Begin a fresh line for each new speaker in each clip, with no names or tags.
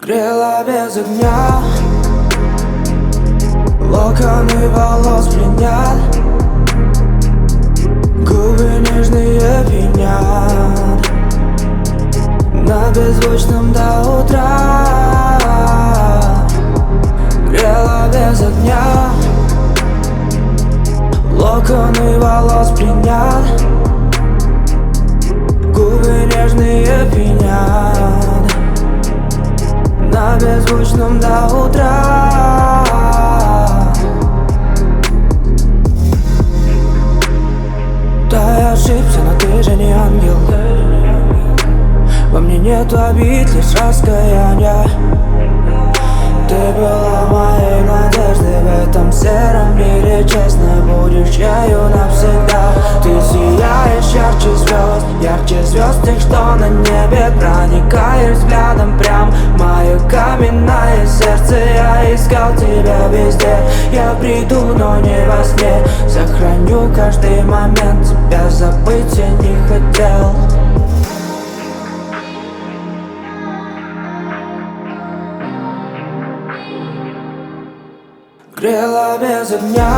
Грела без огня, локоны волос пленят, губы нежные пьянят на беззвучном до утра. Грела без огня, локоны волос пленят, губы нежные пьянят на беззвучном до утра. Да, я ошибся, но ты же не ангел. Во мне нету обид, лишь раскаяния. Ты была моей надеждой в этом сером мире. Честно, будешь ею навсегда. Ты сияешь ярче звезд тех, что на небе. Проникаешь взглядом прям в мое каменное сердце. Я искал тебя везде, я приду, но не во сне. Сохраню каждый момент, тебя забыть я не хотел. Грела без огня,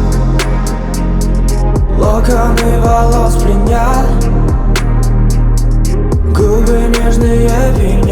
локоны волос пленят, губы нежные пьянят